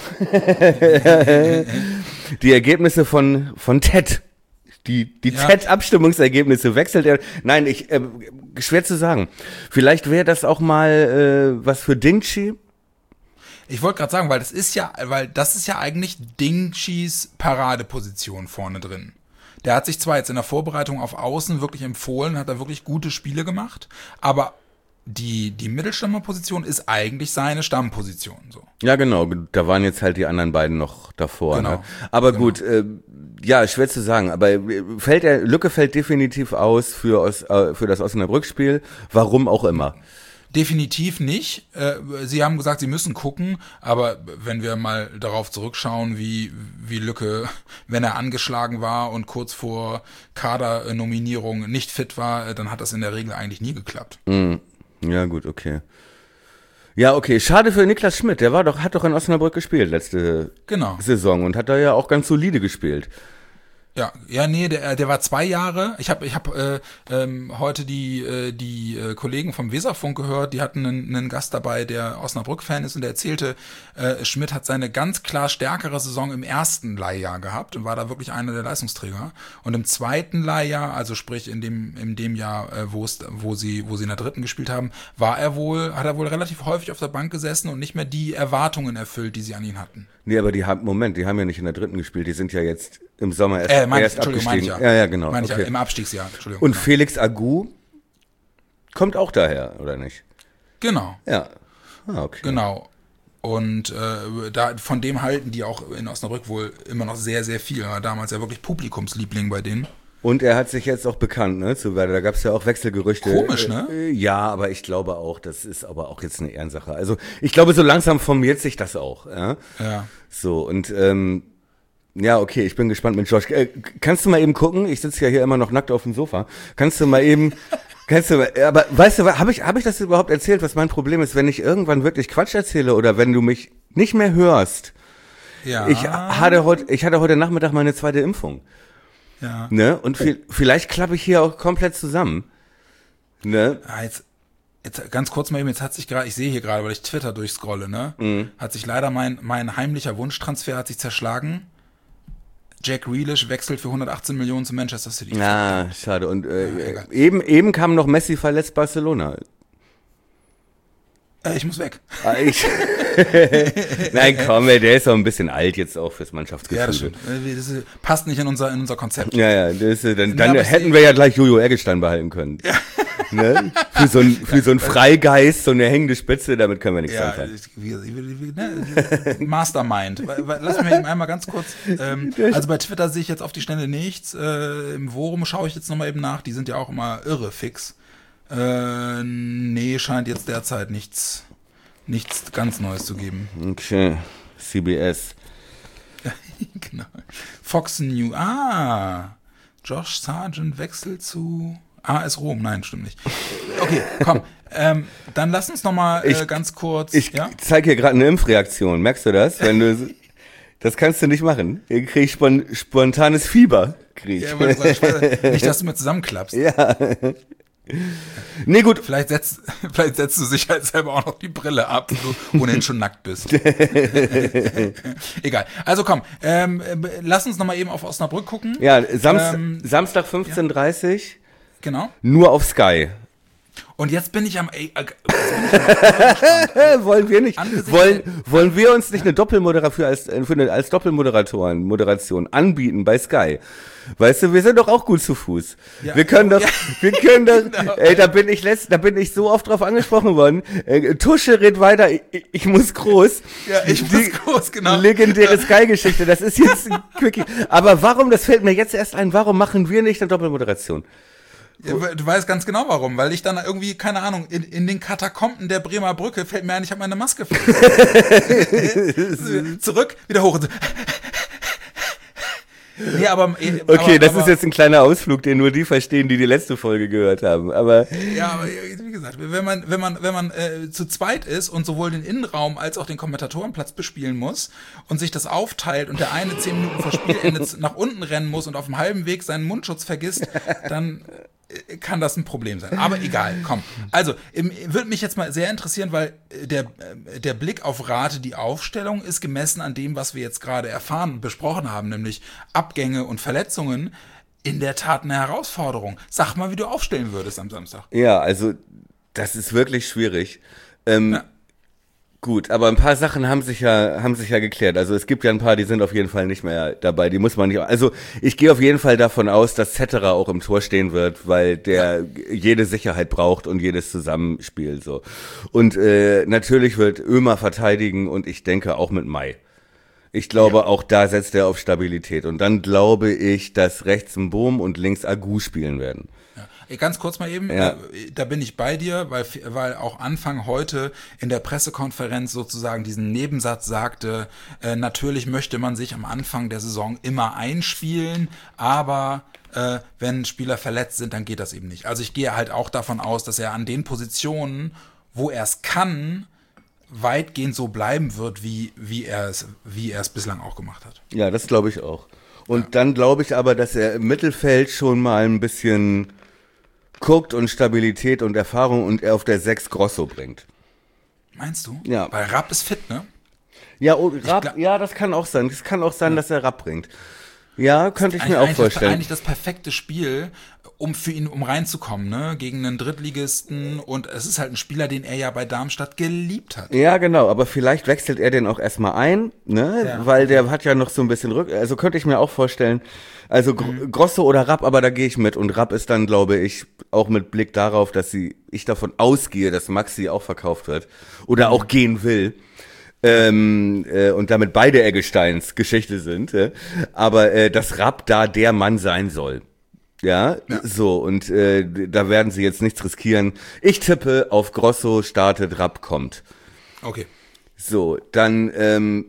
die Ergebnisse von von T E D. Die, die Ja. T E D-Abstimmungsergebnisse wechselt er. Nein, ich äh, schwer zu sagen. Vielleicht wäre das auch mal äh, was für Dingchi. Ich wollte gerade sagen, weil das ist ja, weil das ist ja eigentlich Dingchis Paradeposition vorne drin. Der hat sich zwar jetzt in der Vorbereitung auf Außen wirklich empfohlen, hat da wirklich gute Spiele gemacht, aber die, die Mittelstürmerposition ist eigentlich seine Stammposition, so. Ja, genau. Da waren jetzt halt die anderen beiden noch davor. Genau. Ne? Aber gut, äh, ja, schwer zu sagen. Aber äh, fällt er, Lücke fällt definitiv aus für, Os, äh, für das Osnabrück-Spiel. Warum auch immer. Definitiv nicht. Äh, Sie haben gesagt, Sie müssen gucken, aber wenn wir mal darauf zurückschauen, wie, wie Lücke, wenn er angeschlagen war und kurz vor Kadernominierung nicht fit war, äh, dann hat das in der Regel eigentlich nie geklappt. Mhm. Ja, gut, okay. Ja, okay. Schade für Niklas Schmidt. Der war doch, hat doch in Osnabrück gespielt letzte Genau. Saison und hat da ja auch ganz solide gespielt. Ja, ja, nee, der, der war zwei Jahre. Ich habe ich hab, äh, ähm, heute die, äh, die äh, Kollegen vom Weserfunk gehört, die hatten einen, einen Gast dabei, der Osnabrück-Fan ist und der erzählte, äh, Schmidt hat seine ganz klar stärkere Saison im ersten Leihjahr gehabt und war da wirklich einer der Leistungsträger. Und im zweiten Leihjahr, also sprich in dem, in dem Jahr, äh, wo es, wo sie, wo sie in der dritten gespielt haben, war er wohl, hat er wohl relativ häufig auf der Bank gesessen und nicht mehr die Erwartungen erfüllt, die sie an ihn hatten. Nee, aber die haben, Moment, die haben ja nicht in der dritten gespielt. Die sind ja jetzt im Sommer erst, Äh, meine ich, erst Entschuldigung, meine abgestiegen. ich ja. Ja, ja, genau. Meine ich okay. ja, im Abstiegsjahr, Entschuldigung. Und genau. Felix Agu kommt auch daher, oder nicht? Genau. Ja. Ah, okay. Genau. Und äh, da, von dem halten die auch in Osnabrück wohl immer noch sehr, sehr viel. Er war damals ja wirklich Publikumsliebling bei denen. Und er hat sich jetzt auch bekannt, ne, zu Werder. Da gab es ja auch Wechselgerüchte. Komisch, ne? Äh, Ja, aber ich glaube auch, das ist aber auch jetzt eine Ehrensache. Also ich glaube, so langsam formiert sich das auch. Ja. Ja. So, und ähm, ja, okay, ich bin gespannt mit Josh. Äh, kannst du mal eben gucken? Ich sitze ja hier immer noch nackt auf dem Sofa. Kannst du mal eben... Kannst du, mal- aber weißt du, habe ich, hab ich das überhaupt erzählt, was mein Problem ist, wenn ich irgendwann wirklich Quatsch erzähle oder wenn du mich nicht mehr hörst? Ja. Ich hatte heute, ich hatte heute Nachmittag meine zweite Impfung. ja. Ne? Und viel, vielleicht klappe ich hier auch komplett zusammen. Ne? Ah, jetzt, jetzt ganz kurz mal eben, jetzt hat sich gerade, ich sehe hier gerade, weil ich Twitter durchscrolle, ne? Mhm. Hat sich leider mein, mein heimlicher Wunschtransfer hat sich zerschlagen. Jack Grealish wechselt für hundertachtzehn Millionen zu Manchester City. Ah, schade. Und äh, Ja, egal. eben, eben kam noch Messi verletzt Barcelona. Äh, ich muss weg. Ah, ich Nein, komm, ey, der ist auch ein bisschen alt jetzt auch fürs Mannschaftsgefüge. Ja, das stimmt. Äh, Das äh, passt nicht in unser, in unser Konzept. Ja, ja, das, äh, dann, Ja, dann aber ich hätten seh- wir ja gleich Jojo Eggestein behalten können. Ne? Für so ein, für so ein Freigeist, so eine hängende Spitze, damit können wir nichts Ja, anfangen. wie, wie, wie, ne? Mastermind. Lass mich eben einmal ganz kurz. Ähm, also bei Twitter sehe ich jetzt auf die Schnelle nichts. Äh, Im Forum schaue ich jetzt nochmal eben nach. Die sind ja auch immer irre fix. Äh, nee, scheint jetzt derzeit nichts, nichts ganz Neues zu geben. Okay, C B S. Genau. Fox News. Ah, Josh Sargent wechselt zu A S Rom. Nein, stimmt nicht. Okay, komm. Ähm, dann lass uns noch mal äh, Ich- ganz kurz. Ich ja? zeige hier gerade eine Impfreaktion. Merkst du das? Wenn du, das kannst du nicht machen. Hier krieg ich spon spontanes Fieber. Krieg ich. Ja, aber das war- nicht, dass du mir zusammenklappst. Ja. Nee, gut. Vielleicht setzt, vielleicht setzt du sicherheitshalber auch noch die Brille ab, wenn du ohnehin schon nackt bist. Egal. Also komm, ähm, äh, lass uns noch mal eben auf Osnabrück gucken. Ja, Samst Ähm, Samstag fünfzehn Uhr dreißig, Genau. nur auf Sky. Und jetzt bin ich am... Ey, äh, jetzt bin ich am gespannt. Äh, wollen wir nicht. Angesichts Wollen, wollen wir uns nicht eine Doppelmoderation als, äh, für eine, als Doppelmoderatoren Moderation anbieten bei Sky? Weißt du, wir sind doch auch gut zu Fuß. Ja. Wir können doch, Ja. wir können doch, Genau. ey, da bin ich letzt, da bin ich so oft drauf angesprochen worden. Äh, Tusche, red weiter, ich, ich muss groß. Ja, ich Die muss groß, genau. Legendäre Sky-Geschichte, das ist jetzt ein Quickie. Aber warum, das fällt mir jetzt erst ein, warum machen wir nicht eine Doppelmoderation? Ja, du weißt ganz genau warum, weil ich dann irgendwie, keine Ahnung, in, in den Katakomben der Bremer Brücke fällt mir ein, ich habe meine Maske vergessen. Zurück, wieder hoch. Nee, aber, Okay, aber, das aber, ist jetzt ein kleiner Ausflug, den nur die verstehen, die die letzte Folge gehört haben. Aber Ja, aber wie gesagt, wenn man, wenn man, wenn man äh, zu zweit ist und sowohl den Innenraum als auch den Kommentatorenplatz bespielen muss und sich das aufteilt und der eine zehn Minuten vor Spielende nach unten rennen muss und auf dem halben Weg seinen Mundschutz vergisst, dann äh, kann das ein Problem sein. Aber egal, komm. Also, im, würde mich jetzt mal sehr interessieren, weil äh, der, äh, der Blick auf Rate, die Aufstellung ist gemessen an dem, was wir jetzt gerade erfahren und besprochen haben, nämlich Abgänge und Verletzungen, in der Tat eine Herausforderung. Sag mal, wie du aufstellen würdest am Samstag. ja, also das ist wirklich schwierig. Ähm, Ja. Gut, aber ein paar Sachen haben sich ja haben sich ja geklärt. Also es gibt ja ein paar, die sind auf jeden Fall nicht mehr dabei. Die muss man nicht. Also ich gehe auf jeden Fall davon aus, dass Cetera auch im Tor stehen wird, weil der jede Sicherheit braucht und jedes Zusammenspiel so. Und äh, natürlich wird Ömer verteidigen und ich denke auch mit Mai. Ich glaube, Ja. auch da setzt er auf Stabilität. Und dann glaube ich, dass rechts Boom und links Agu spielen werden. Ja. Ey, Ganz kurz mal eben, Ja. äh, da bin ich bei dir, weil, weil auch Anfang heute in der Pressekonferenz sozusagen diesen Nebensatz sagte, äh, natürlich möchte man sich am Anfang der Saison immer einspielen, aber äh, wenn Spieler verletzt sind, dann geht das eben nicht. Also ich gehe halt auch davon aus, dass er an den Positionen, wo er es kann, weitgehend so bleiben wird, wie, wie er es, wie er es bislang auch gemacht hat. Ja, das glaube ich auch. Und dann glaube ich aber, dass er im Mittelfeld schon mal ein bisschen guckt und Stabilität und Erfahrung und er auf der sechs Grosso bringt. Meinst du? Ja. Weil Rapp ist fit, ne? Ja, oh, Rapp, glaub- ja, das kann auch sein. Das kann auch sein, dass er Rapp bringt. Ja, könnte ich mir auch eigentlich, das, vorstellen. eigentlich das perfekte Spiel, um für ihn, um reinzukommen, ne? Gegen einen Drittligisten. Und es ist halt ein Spieler, den er ja bei Darmstadt geliebt hat. Ja, genau, aber vielleicht wechselt er den auch erstmal ein, ne? Ja. Weil der hat ja noch so ein bisschen Rück, also könnte ich mir auch vorstellen, also Gr Mhm. Grosso oder Rapp, aber da gehe ich mit und Rapp ist dann, glaube ich, auch mit Blick darauf, dass sie, ich davon ausgehe, dass Maxi auch verkauft wird oder Mhm. auch gehen will. Ähm, äh, und damit beide Eggesteins Geschichte sind, äh, aber äh, dass Rapp da der Mann sein soll. Ja, Ja. so, und äh, da werden sie jetzt nichts riskieren. Ich tippe auf Grosso, startet, Rapp kommt. Okay. So, dann ähm,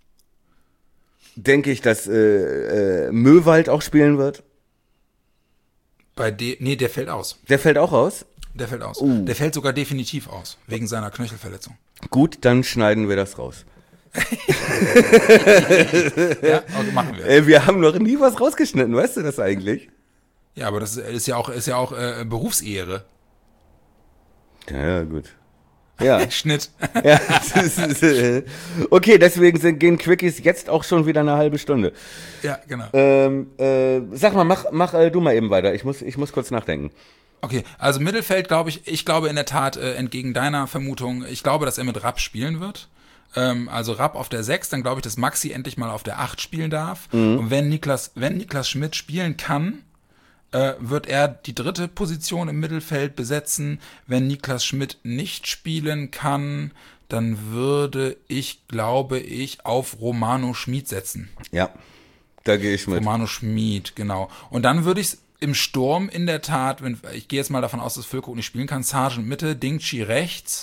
denke ich, dass äh, äh, Möwald auch spielen wird. Bei de nee, der fällt aus. Der fällt auch aus. Der fällt aus. Uh. Der fällt sogar definitiv aus, wegen seiner Knöchelverletzung. Gut, dann schneiden wir das raus. Ja, okay, machen wir. Äh, wir haben noch nie was rausgeschnitten, weißt du das eigentlich? Ja, aber das ist, ist ja auch, ist ja auch äh, Berufsehre. Ja, ja, gut. Ja, Schnitt. ja. das ist, äh, okay, deswegen sind, gehen Quickies jetzt auch schon wieder eine halbe Stunde. Ja, genau. Ähm, äh, sag mal, mach, mach äh, du mal eben weiter. Ich muss, ich muss kurz nachdenken. Okay, also Mittelfeld glaube ich, ich glaube in der Tat, äh, entgegen deiner Vermutung, ich glaube, dass er mit Rapp spielen wird. Ähm, also Rapp auf der sechs, dann glaube ich, dass Maxi endlich mal auf der acht spielen darf. Und wenn Niklas, wenn Niklas Schmidt spielen kann, äh, wird er die dritte Position im Mittelfeld besetzen. Wenn Niklas Schmidt nicht spielen kann, dann würde ich, glaube ich, auf Romano Schmid setzen. Ja, da gehe ich mit. Romano Schmid, genau. Und dann würde ich es im Sturm in der Tat, wenn, ich gehe jetzt mal davon aus, dass Füllkrug nicht spielen kann, Sargent Mitte, Dingchi rechts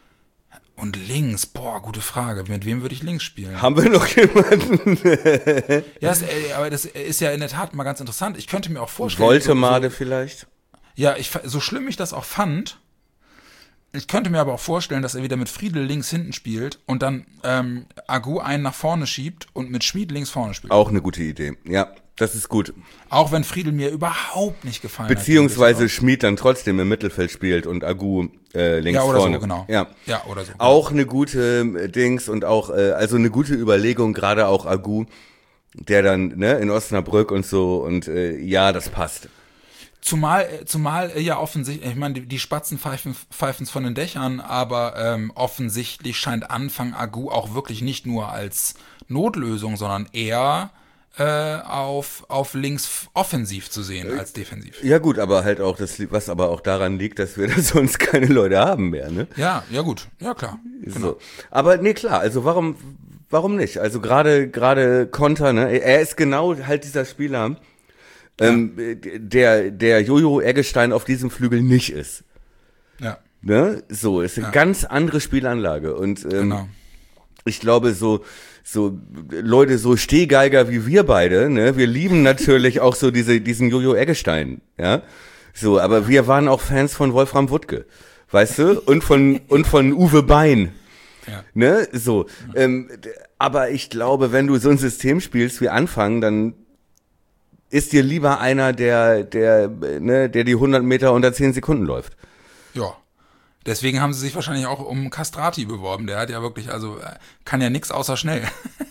und links. Boah, gute Frage. Mit wem würde ich links spielen? Haben wir noch jemanden? Ja, das, äh, aber das ist ja in der Tat mal ganz interessant. Ich könnte mir auch vorstellen... Woltemade so, vielleicht? Ja, ich, so schlimm ich das auch fand, ich könnte mir aber auch vorstellen, dass er wieder mit Friedel links hinten spielt und dann ähm, Agu einen nach vorne schiebt und mit Schmid links vorne spielt. Auch eine gute Idee. Ja, das ist gut. Auch wenn Friedel mir überhaupt nicht gefallen Beziehungsweise hat. Schmid dann trotzdem im Mittelfeld spielt und Agu äh, links ja, oder vorne. So, genau. Ja. ja, oder so. Auch eine gute äh, Dings und auch, äh, also eine gute Überlegung, gerade auch Agu, der dann, ne, in Osnabrück und so und äh, ja, das passt. Zumal, zumal ja offensichtlich, ich meine, die, die Spatzen pfeifen es von den Dächern, aber ähm, offensichtlich scheint Anfang Agu auch wirklich nicht nur als Notlösung, sondern eher äh, auf, auf links offensiv zu sehen als defensiv. Ja gut, aber halt auch, das, was aber auch daran liegt, dass wir da sonst keine Leute haben mehr, ne? Ja, ja gut, ja klar. Genau. So. Aber nee, klar, also warum, warum nicht? Also gerade, gerade Konter, ne? Er ist genau halt dieser Spieler, Ähm, der, der Jojo Eggestein auf diesem Flügel nicht ist. Ja. Ne? So, ist eine ja. ganz andere Spielanlage. Und ähm, genau. ich glaube, so, so Leute, so Stehgeiger wie wir beide, ne, wir lieben natürlich auch so diese, diesen Jojo Eggestein, ja. So, aber wir waren auch Fans von Wolfram Wuttke, weißt du? Und von, und von Uwe Bein. Ja. Ne? So. Ähm, aber ich glaube, wenn du so ein System spielst wie Anfang, dann ist dir lieber einer, der, der, ne, der die hundert Meter unter zehn Sekunden läuft. Ja. Deswegen haben sie sich wahrscheinlich auch um Castrati beworben. Der hat ja wirklich, also kann ja nix außer schnell.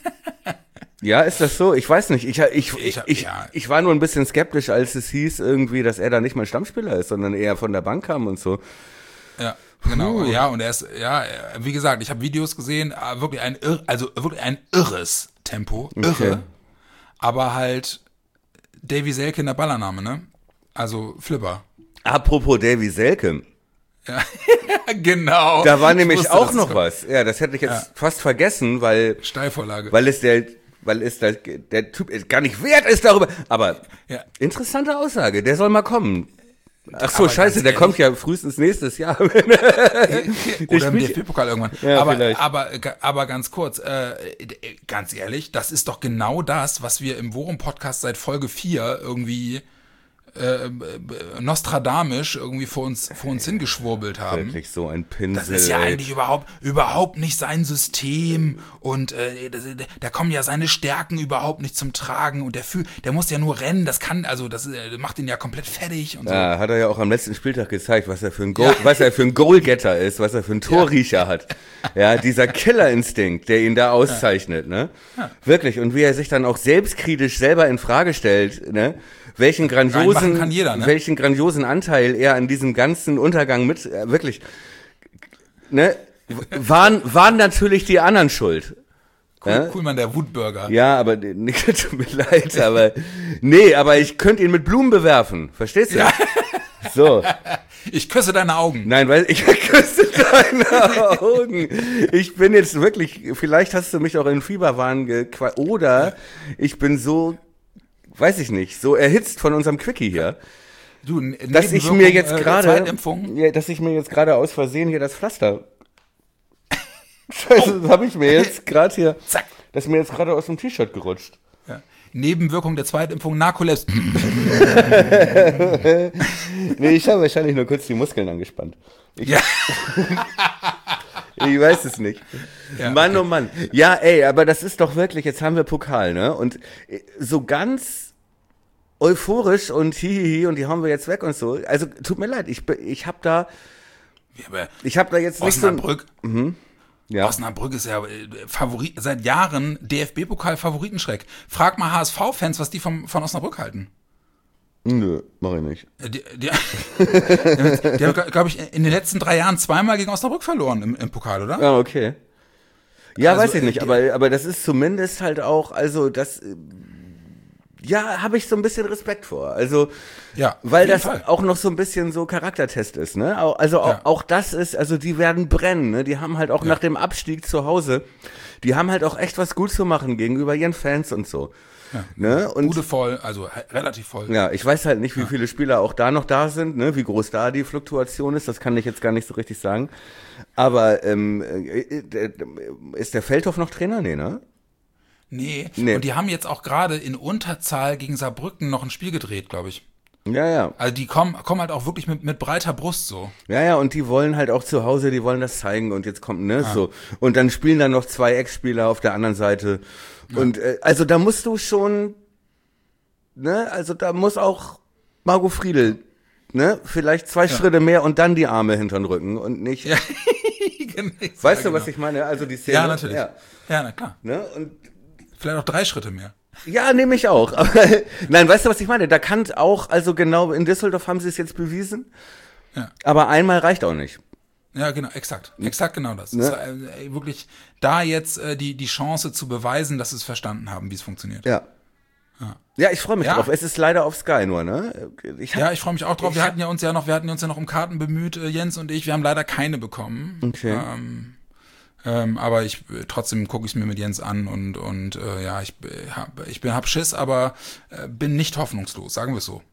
Ja, ist das so? Ich weiß nicht. Ich, ich, ich, Ich- ich, ja. ich war nur ein bisschen skeptisch, als es hieß irgendwie, dass er da nicht mal Stammspieler ist, sondern eher von der Bank kam und so. Ja, genau. Ja, und er ist, ja, wie gesagt, ich habe Videos gesehen, ah, wirklich ein, irr, also wirklich ein irres Tempo, irre. Okay. Aber halt Davy Selke in der Ballername, ne? Also Flipper. Apropos Davy Selke. Ja, genau. Da war Ich nämlich wusste, auch dass noch es was. Ja, das hätte ich jetzt Ja. fast vergessen, weil, kommt. Steilvorlage. weil es der, weil es der, der Typ ist gar nicht wert ist darüber. Aber Ja. interessante Aussage. Der soll mal kommen. Ach so, Aber scheiße, ganz der ehrlich- kommt ja frühüst nächstes Jahr. Oder im spielt- D F B-Pokal irgendwann. Ja, aber, vielleicht. aber, aber ganz kurz, äh, ganz ehrlich, das ist doch genau das, was wir im Worum-Podcast seit Folge vier irgendwie äh, nostradamisch irgendwie vor uns, vor uns hingeschwurbelt haben. Wirklich so ein Pinsel. Das ist ja ey. eigentlich überhaupt, überhaupt nicht sein System und äh, das, da kommen ja seine Stärken überhaupt nicht zum Tragen und der fühl, der muss ja nur rennen, das kann, also das äh, macht ihn ja komplett fertig und so. Ja, hat er ja auch am letzten Spieltag gezeigt, was er für ein Goal, was er für ein Goalgetter ist, was er für ein Torriecher hat. Ja, dieser Killerinstinkt, der ihn da auszeichnet, ne? Wirklich. Und wie er sich dann auch selbstkritisch selber in Frage stellt, ne? Welchen grandiosen, Reinmachen kann jeder, ne? welchen grandiosen Anteil er an diesem ganzen Untergang mit, äh, wirklich, ne? Waren, waren natürlich die anderen schuld. Cool, Ja? cool, man, der Wutbürger. Ja, aber nicht, tut mir leid, aber nee, aber ich könnte ihn mit Blumen bewerfen, verstehst du? So, Ich küsse deine Augen. nein, weil ich küsse deine Augen. Ich bin jetzt wirklich, vielleicht hast du mich auch in Fieberwahn gequatscht, oder ich bin so, weiß ich nicht, so erhitzt von unserem Quickie hier, Du, N- dass ich Nebenwirkung, mir jetzt äh, der gerade, Zweitimpfung. ja, dass ich mir jetzt gerade aus Versehen hier das Pflaster, Scheiße, das habe ich mir jetzt gerade hier, Zack. das ist mir jetzt gerade aus dem T-Shirt gerutscht. Ja. Nebenwirkung der Zweitimpfung, Narkolepsie. Nee, ich habe wahrscheinlich nur kurz die Muskeln angespannt. Ich, Ja. ich weiß es nicht. Ja, Mann, oh Mann. Ja, ey, aber das ist doch wirklich, jetzt haben wir Pokal, ne? Und so ganz euphorisch und hihihi und die haben wir jetzt weg und so. Also, tut mir leid, ich, bin- ich habe da, Ja, aber ich habe da jetzt nicht so... Osnabrück, Ja. Osnabrück ist ja äh, Favorit, seit Jahren D F B-Pokal-Favoritenschreck. Frag mal H S V-Fans, was die vom, von Osnabrück halten. Nö, mach ich nicht. Äh, Die, die, die haben, glaube ich, in den letzten drei Jahren zweimal gegen Osnabrück verloren im, im Pokal, oder? Ja, okay. Ja, Also, weiß ich nicht, äh, aber, aber das ist zumindest halt auch, also das, äh, ja, habe ich so ein bisschen Respekt vor. Also, Ja, weil auf jeden das Fall. auch noch so ein bisschen so Charaktertest ist, ne? Au- Also auch, Ja. auch das ist, also die werden brennen, ne? Die haben halt auch nach dem Abstieg zu Hause, die haben halt auch echt was gut zu machen gegenüber ihren Fans und so. Ja. Ne? Und Bude voll, also he- relativ voll. ja, ich weiß halt nicht, wie viele Spieler auch da noch da sind, ne? Wie groß da die Fluktuation ist, das kann ich jetzt gar nicht so richtig sagen. Aber ähm, äh, äh, ist der Feldhoff noch Trainer? Nee, ne? Nee. Nee. Und die haben jetzt auch gerade in Unterzahl gegen Saarbrücken noch ein Spiel gedreht, glaube ich. Ja, ja. Also die kommen, kommen halt auch wirklich mit, mit breiter Brust so. Ja, ja, und die wollen halt auch zu Hause, die wollen das zeigen und jetzt kommt, ne, so. Und dann spielen dann noch zwei Ex-Spieler auf der anderen Seite. Und äh, also da musst du schon, ne, also da muss auch Margot Friedl, ne, vielleicht zwei Schritte mehr und dann die Arme hinter den Rücken und nicht. Ja. Weißt du, was ich meine? Also die Szene. Ja, natürlich. Ja, Ja, na klar. ne, und Vielleicht auch drei Schritte mehr. ja, nehme ich auch. Aber, nein, weißt du, was ich meine? Da kann auch, also genau, in Düsseldorf haben sie es jetzt bewiesen. Ja. Aber einmal reicht auch nicht. Ja, genau, exakt. Exakt genau das. Ne? Das war, äh, wirklich da jetzt äh, die, die Chance zu beweisen, dass sie es verstanden haben, wie es funktioniert. Ja. Ja, ich freue mich Ja. drauf. Es ist leider auf Sky nur, ne? Ich hab, Ja, ich freue mich auch drauf. Wir Ich- hatten ja uns ja noch, wir hatten uns ja noch um Karten bemüht, äh, Jens und ich. Wir haben leider keine bekommen. Okay. Ähm, ähm, aber ich äh, trotzdem gucke ich es mir mit Jens an und und äh, ja, ich äh, hab, ich bin hab Schiss, aber äh, bin nicht hoffnungslos, sagen wir es so.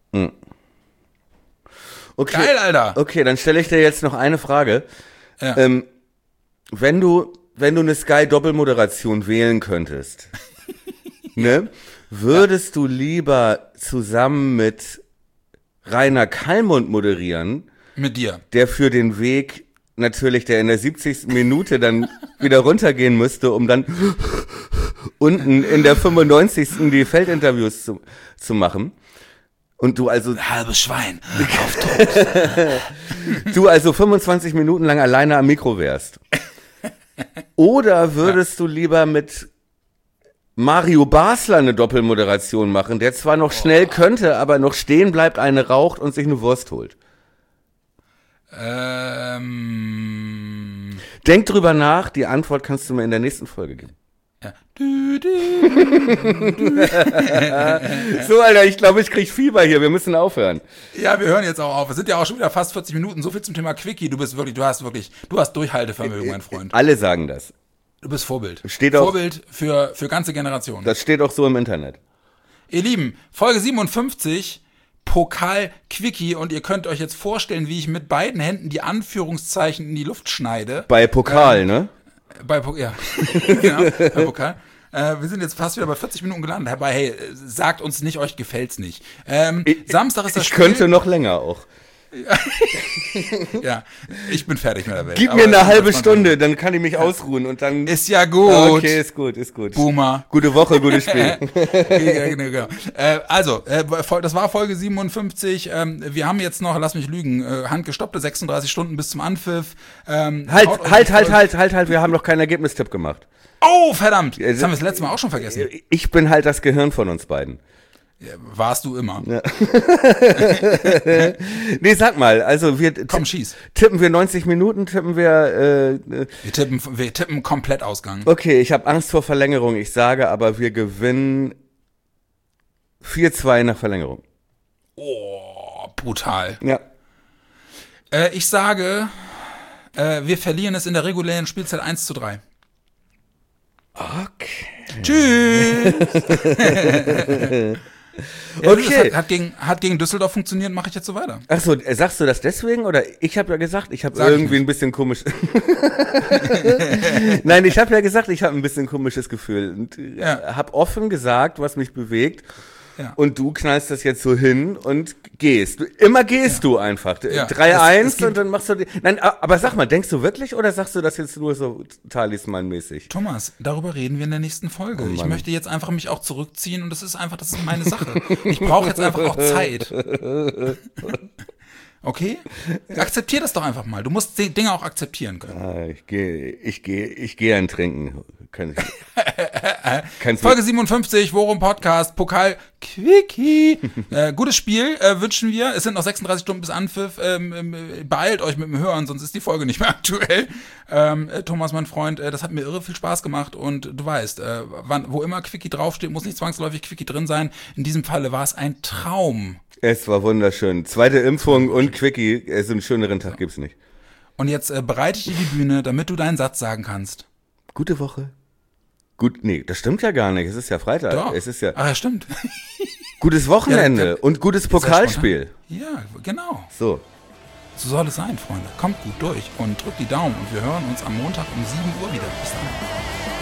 okay. Geil, Alter. Okay, dann stelle ich dir jetzt noch eine Frage. Ja. Ähm, wenn du, wenn du eine Sky-Doppelmoderation wählen könntest, ne, würdest du lieber zusammen mit Rainer Kallmund moderieren, Mit dir. der für den Weg natürlich, der in der siebzigsten Minute dann wieder runtergehen müsste, um dann unten in der fünfundneunzigsten die Feldinterviews zu, zu machen. Und du also, Halbes Schwein. du also fünfundzwanzig Minuten lang alleine am Mikro wärst. Oder würdest du lieber mit Mario Basler eine Doppelmoderation machen, der zwar noch schnell könnte, aber noch stehen bleibt, eine raucht und sich eine Wurst holt? Ähm, Denk drüber nach, die Antwort kannst du mir in der nächsten Folge geben. ja. Du, du. So, Alter, ich glaube, ich krieg Fieber hier, wir müssen aufhören. Ja, wir hören jetzt auch auf. Es sind ja auch schon wieder fast vierzig Minuten. So viel zum Thema Quickie. Du bist wirklich, du hast wirklich, du hast Durchhaltevermögen, mein Freund. Alle sagen das. Du bist Vorbild. Steht auch- Vorbild für, für ganze Generationen. Das steht auch so im Internet. Ihr Lieben, Folge siebenundfünfzig, Pokal-Quickie. Und ihr könnt euch jetzt vorstellen, wie ich mit beiden Händen die Anführungszeichen in die Luft schneide. Bei Pokal, ne? Bei Pokal, ja. Genau, bei Pokal. Äh, wir sind jetzt fast wieder bei vierzig Minuten gelandet. Dabei, hey, äh, sagt uns nicht, euch gefällt's nicht. Ähm, Samstag ist das Ich Spiel. könnte noch länger auch. Ja, ich bin fertig mit der Welt. Gib Aber mir eine das halbe muss man Stunde, dann kann ich mich ausruhen und dann. sagen. Ist ja gut. Okay, ist gut, ist gut. Boomer. Gute Woche, gutes Spiel. Ja, genau, genau. Äh, also, äh, Fol- das war Folge siebenundfünfzig. Ähm, wir haben jetzt noch, lass mich lügen, äh, handgestoppte sechsunddreißig Stunden bis zum Anpfiff. Ähm, Halt, haut euch halt, die halt, Folge- halt, halt, halt, wir haben noch keinen Ergebnistipp gemacht. Oh, verdammt. Das haben wir das letzte Mal auch schon vergessen. Ich bin halt das Gehirn von uns beiden. Ja, warst du immer. Nee, sag mal, also wir Komm, t- schieß. tippen wir neunzig Minuten, tippen wir, äh, äh, Wir tippen, wir tippen komplett Ausgang. okay, ich habe Angst vor Verlängerung, ich sage aber, wir gewinnen vier zwei nach Verlängerung. Oh, brutal. Ja. Äh, ich sage, äh, wir verlieren es in der regulären Spielzeit eins zu drei. Okay. Tschüss. Ja, Okay. das hat, hat, gegen, hat gegen Düsseldorf funktioniert, mache ich jetzt so weiter. Ach so, äh, sagst du das deswegen oder ich habe ja gesagt, ich habe Sag ich irgendwie nicht. ein bisschen komisch. Nein, ich habe ja gesagt, ich habe ein bisschen komisches Gefühl und äh, Ja. habe offen gesagt, was mich bewegt. Ja. Und du knallst das jetzt so hin und gehst. Du, immer gehst du einfach. Ja. drei Es- eins es gibt- und dann machst du die. Nein, a- aber sag mal, denkst du wirklich oder sagst du das jetzt nur so talismanmäßig? Thomas, darüber reden wir in der nächsten Folge. Oh ich Mann. möchte jetzt einfach mich auch zurückziehen und das ist einfach, das ist meine Sache. Ich brauche jetzt einfach auch Zeit. Okay? Akzeptier das doch einfach mal. Du musst die Dinge auch akzeptieren können. Ah, ich gehe, ich gehe, ich gehe ein Trinken. Kann, kannst Folge siebenundfünfzig, Worum Podcast, Pokal Quickie. äh, gutes Spiel äh, wünschen wir. Es sind noch sechsunddreißig Stunden bis Anpfiff. Ähm, ähm, beeilt euch mit dem Hören, sonst ist die Folge nicht mehr aktuell. Ähm, äh, Thomas, mein Freund, äh, das hat mir irre viel Spaß gemacht und du weißt, äh, wann, wo immer Quickie draufsteht, muss nicht zwangsläufig Quickie drin sein. In diesem Falle war es ein Traum. Es war wunderschön. Zweite Impfung und Quickie, so einen schöneren Tag gibt's nicht. Und jetzt äh, bereite ich dir die Bühne, damit du deinen Satz sagen kannst. Gute Woche. Gut, nee, das stimmt ja gar nicht. Es ist ja Freitag. Doch. Es ist ja Ach ja, stimmt. gutes Wochenende Ja, und gutes Pokalspiel. Ja, genau. So. So soll es sein, Freunde. Kommt gut durch und drückt die Daumen und wir hören uns am Montag um sieben Uhr wieder. Bis dann.